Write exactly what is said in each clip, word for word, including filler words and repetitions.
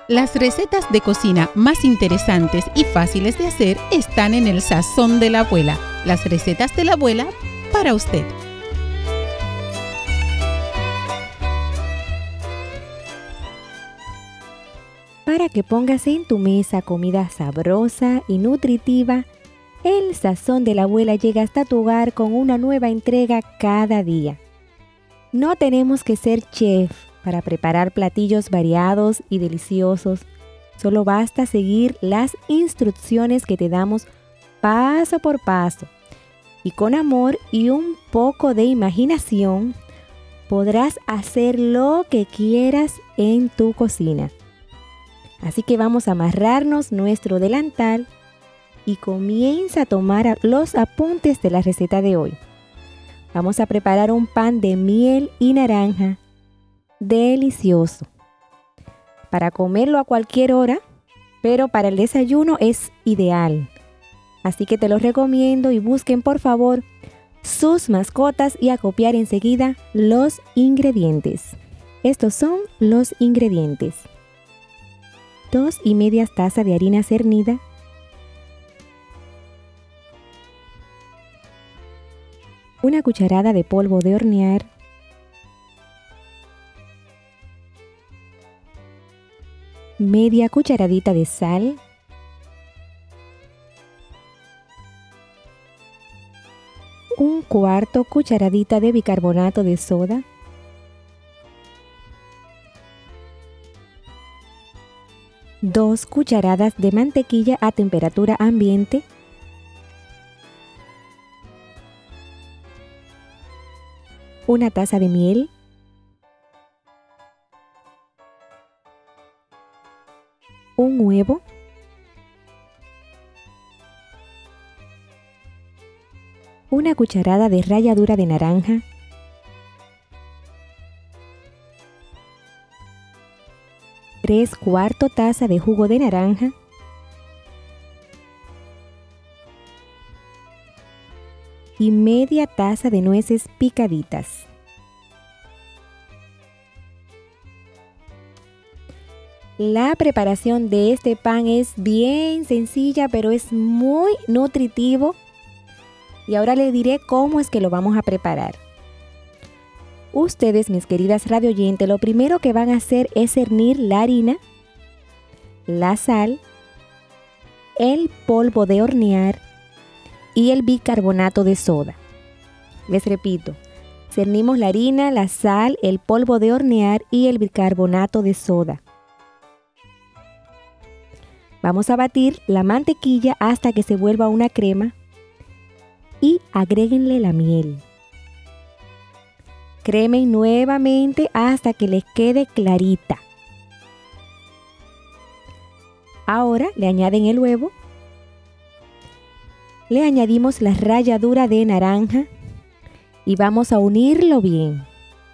Las recetas de cocina más interesantes y fáciles de hacer están en el Sazón de la Abuela. Las recetas de la abuela para usted. Para que pongas en tu mesa comida sabrosa y nutritiva, el Sazón de la Abuela llega hasta tu hogar con una nueva entrega cada día. No tenemos que ser chef para preparar platillos variados y deliciosos. Solo basta seguir las instrucciones que te damos paso por paso. Y con amor y un poco de imaginación, podrás hacer lo que quieras en tu cocina. Así que vamos a amarrarnos nuestro delantal y comienza a tomar los apuntes de la receta de hoy. Vamos a preparar un pan de miel y naranja delicioso para comerlo a cualquier hora, pero para el desayuno es ideal. Así que te lo recomiendo y busquen por favor sus mascotas y a copiar enseguida los ingredientes. Estos son los ingredientes: dos y media tazas de harina cernida, una cucharada de polvo de hornear, media cucharadita de sal, un cuarto cucharadita de bicarbonato de soda, dos cucharadas de mantequilla a temperatura ambiente, una taza de miel, un huevo, una cucharada de ralladura de naranja, tres cuartos taza de jugo de naranja, y media taza de nueces picaditas. La preparación de este pan es bien sencilla, pero es muy nutritivo. Y ahora les diré cómo es que lo vamos a preparar. Ustedes, mis queridas radio oyentes, lo primero que van a hacer es cernir la harina, la sal, el polvo de hornear y el bicarbonato de soda. Les repito, cernimos la harina, la sal, el polvo de hornear y el bicarbonato de soda. Vamos a batir la mantequilla hasta que se vuelva una crema y agréguenle la miel. Cremen nuevamente hasta que les quede clarita. Ahora le añaden el huevo. Le añadimos la ralladura de naranja y vamos a unirlo bien.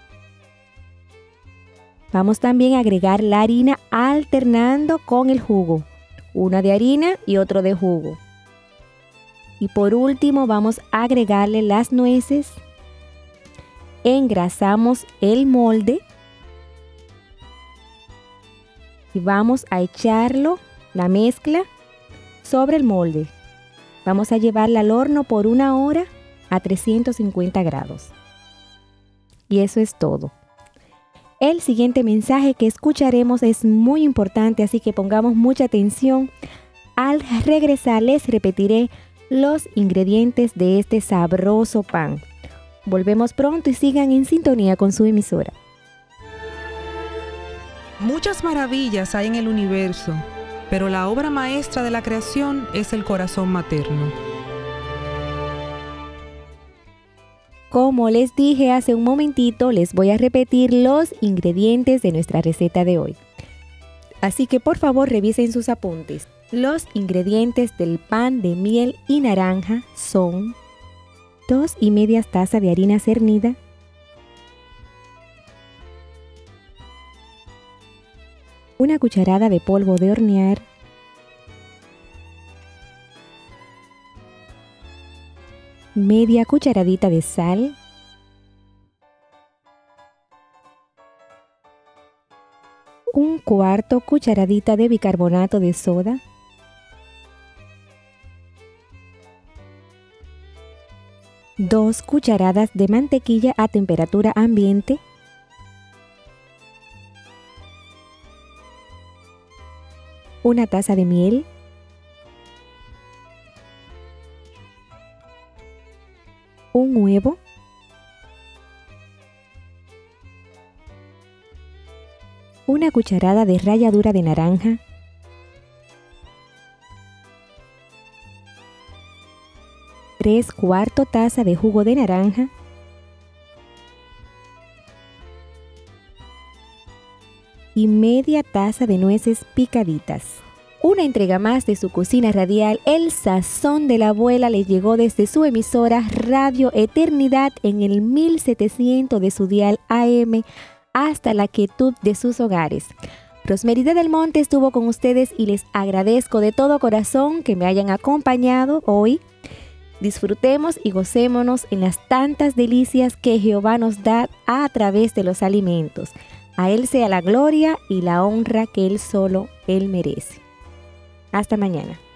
Vamos también a agregar la harina alternando con el jugo. Una de harina y otro de jugo. Y por último vamos a agregarle las nueces. Engrasamos el molde. Y vamos a echarlo, la mezcla, sobre el molde. Vamos a llevarla al horno por una hora a trescientos cincuenta grados. Y eso es todo. El siguiente mensaje que escucharemos es muy importante, así que pongamos mucha atención. Al regresar les repetiré los ingredientes de este sabroso pan. Volvemos pronto y sigan en sintonía con su emisora. Muchas maravillas hay en el universo, pero la obra maestra de la creación es el corazón materno. Como les dije hace un momentito, les voy a repetir los ingredientes de nuestra receta de hoy. Así que por favor revisen sus apuntes. Los ingredientes del pan de miel y naranja son dos y media tazas de harina cernida, una cucharada de polvo de hornear, media cucharadita de sal, un un cuarto cucharadita de bicarbonato de soda, dos cucharadas de mantequilla a temperatura ambiente, una taza de miel, un huevo, una cucharada de ralladura de naranja, tres cuarto taza de jugo de naranja, y media taza de nueces picaditas. Una entrega más de su cocina radial, El Sazón de la Abuela, les llegó desde su emisora Radio Eternidad en el mil setecientos de su dial A M hasta la quietud de sus hogares. Rosmerida del Monte estuvo con ustedes y les agradezco de todo corazón que me hayan acompañado hoy. Disfrutemos y gocémonos en las tantas delicias que Jehová nos da a través de los alimentos. A Él sea la gloria y la honra que Él solo Él merece. Hasta mañana.